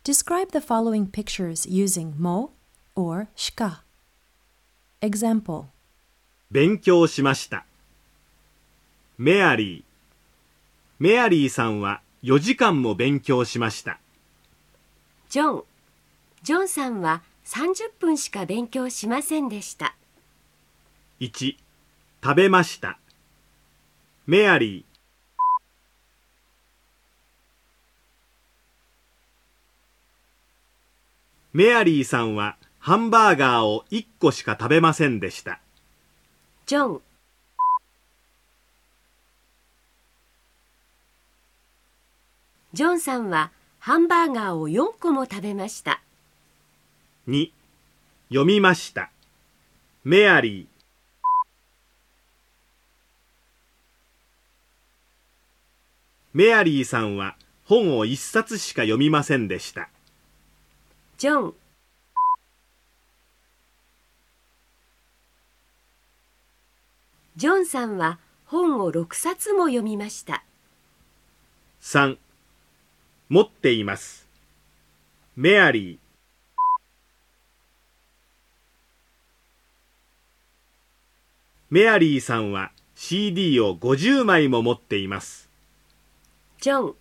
Describe the following pictures using も or しか。Example: 勉強しました。メアリー。メアリーさんは4時間も勉強しました。 ジョンさんは30分しか勉強しませんでした。 1、食べました。メアリー。メアリーさんはハンバーガーを1個しか食べませんでした。 ジョンさんはハンバーガーを4個も食べました。 2、読みました。メアリー。メアリーさんは本を1冊しか読みませんでした。 ジョンさんは本を6冊も読みました。 3、持っています。メアリー。メアリーさんは CD を50枚も持っています。 ジョ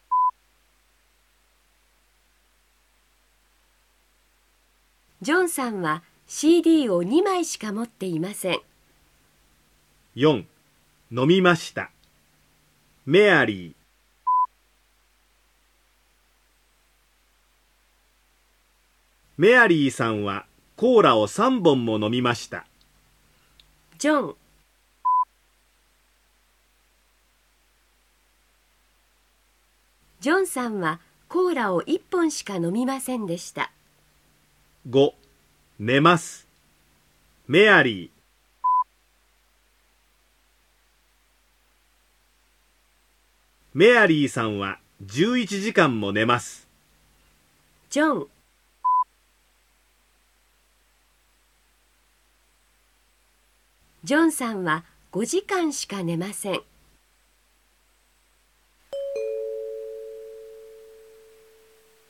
ンさんは CD を2枚しか持っていません。 4、飲みました。メアリー。メアリーさんはコーラを3本も飲みました。 ジョンさんはコーラを1本しか飲みませんでした。 5、寝ます。メアリー。メアリーさんは11時間も寝ます。 ジョンさんは5時間しか寝ません。